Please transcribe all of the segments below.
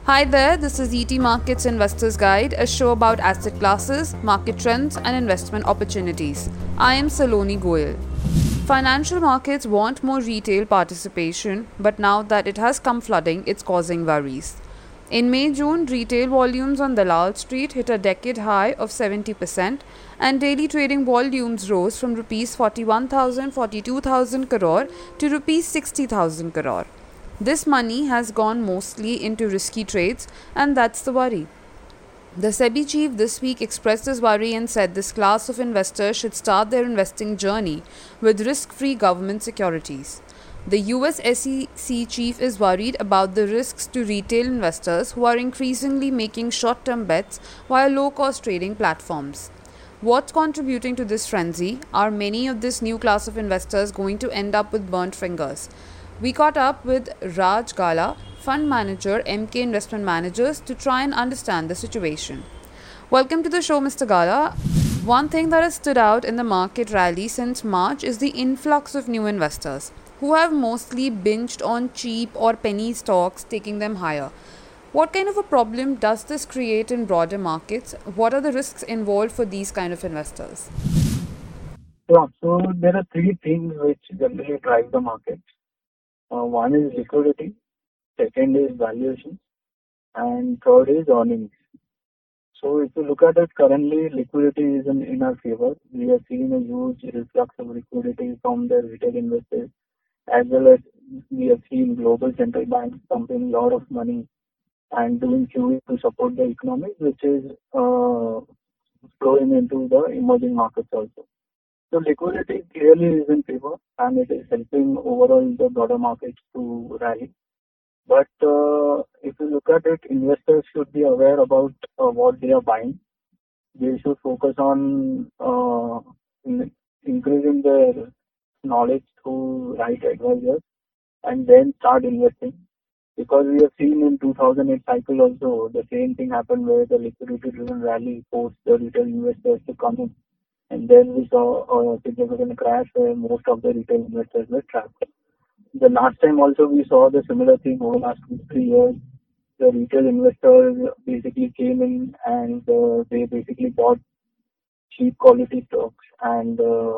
Hi there, this is ET Markets Investors Guide, a show about asset classes, market trends, and investment opportunities. I am Saloni Goyal. Financial markets want more retail participation, but now that it has come flooding, it's causing worries. In May June, retail volumes on Dalal Street hit a decade high of 70%, and daily trading volumes rose from Rs 41,000 crore to Rs 60,000 crore. This money has gone mostly into risky trades, and that's the worry. The SEBI chief this week expressed his worry and said this class of investors should start their investing journey with risk free government securities. The US SEC chief is worried about the risks to retail investors who are increasingly making short term bets via low cost trading platforms. What's contributing to this frenzy? Are many of this new class of investors going to end up with burnt fingers? We caught up with Raj Gala, fund manager, MK Investment Managers, to try and understand the situation. Welcome to the show, Mr. Gala. One thing that has stood out in the market rally since March is the influx of new investors who have mostly binged on cheap or penny stocks, taking them higher. What kind of a problem does this create in broader markets? What are the risks involved for these kind of investors? Yeah, so there are three things which generally drive the market. One is liquidity, second is valuation, and third is earnings. So if you look at it currently, liquidity is in our favor. We have seen a huge influx of liquidity from the retail investors, as well as we have seen global central banks pumping a lot of money and doing QE to support the economy, which is flowing into the emerging markets also. So liquidity clearly is in favor, and it is helping overall the broader markets to rally. But if you look at it, investors should be aware about what they are buying. They should focus on increasing their knowledge through right advisors and then start investing. Because we have seen in 2008 cycle also, the same thing happened where the liquidity driven rally forced the retail investors to come in, and then we saw a significant crash where most of the retail investors were trapped. The last time also we saw the similar thing over the last 2 3 years. The retail investors basically came in and they basically bought cheap quality stocks, and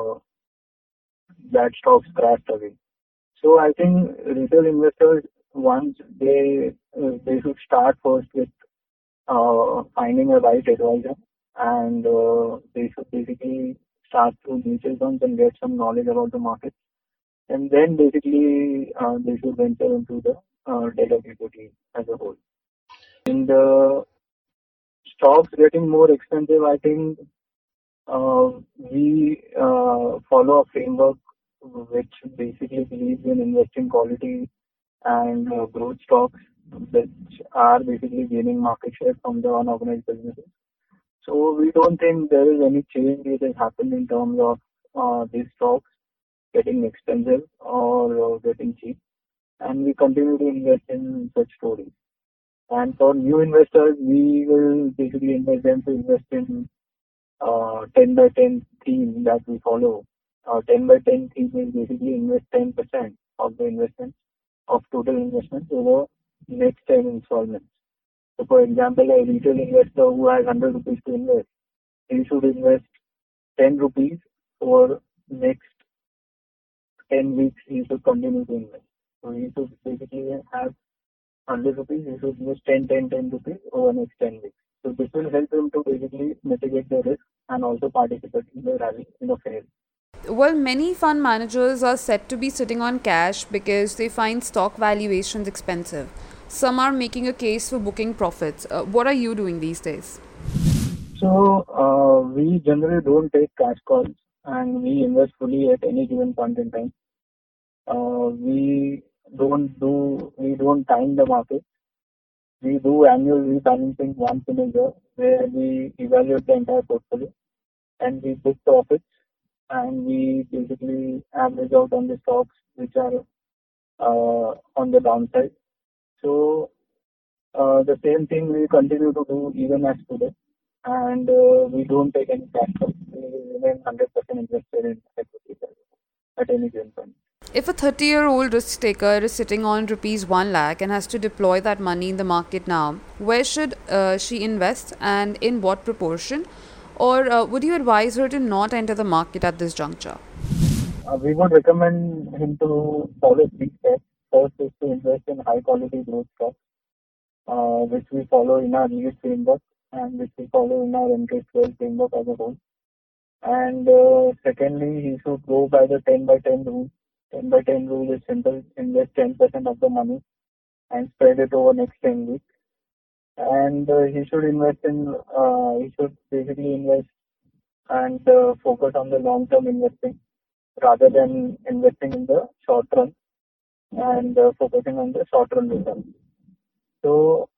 that stocks crashed away. So I think retail investors, once they should start first with finding a right advisor, and they should basically start through mutual funds and get some knowledge about the market, and then basically they should venture into the debt equity as a whole. And stocks getting more expensive, I think we follow a framework which basically believes in investing quality and growth stocks, which are basically gaining market share from the unorganized businesses. So we don't think there is any change which has happened in terms of these stocks getting expensive or getting cheap, and we continue to invest in such stories. And for new investors, we will basically invite them to invest in 10 by 10 theme that we follow. 10 by 10 theme is basically invest 10% of the investment of total investment over next 10 installments. So for example, a retail investor who has 100 rupees to invest, he should invest 10 rupees for next 10 weeks. He should continue to invest. So he should basically have 100 rupees, he should invest 10 rupees over next 10 weeks. So this will help him to basically mitigate the risk and also participate in the rally in a fair. Well, many fund managers are said to be sitting on cash because they find stock valuations expensive. Some are making a case for booking profits. What are you doing these days? So we generally don't take cash calls, and we invest fully at any given point in time. We don't time the market. We do annual rebalancing once in a year where we evaluate the entire portfolio and we book profits, and we basically average out on the stocks which are on the downside. So the same thing we continue to do even as today, and we don't take any cash calls. We remain 100% invested in equity at any given point. If a 30-year-old risk taker is sitting on rupees 1 lakh and has to deploy that money in the market now, where should she invest and in what proportion? Or would you advise her to not enter the market at this juncture? We would recommend him to follow three steps. First is to invest in high quality growth stocks, which we follow in our lead framework and which we follow in our interest rate framework as a whole. And secondly, he should go by the 10 by 10 rule. 10 by 10 rule is simple: invest 10% of the money and spread it over next 10 weeks. And he should basically invest and focus on the long term investing rather than investing in the short run and focusing on the short run return. So,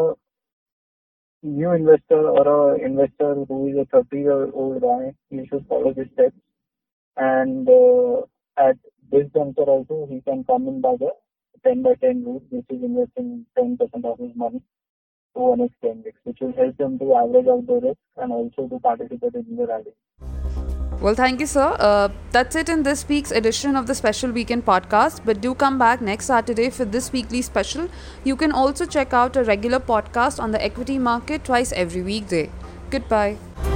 new investor or a investor who is a 30-year-old guy, he should follow these steps. And at this juncture also, he can come in by the 10 by 10 route, which is investing 10% of his money over next 10 weeks, which will help him to average out the risk and also to participate in the rally. Well, thank you, sir. That's it in this week's edition of the Special Weekend Podcast. But do come back next Saturday for this weekly special. You can also check out a regular podcast on the equity market twice every weekday. Goodbye.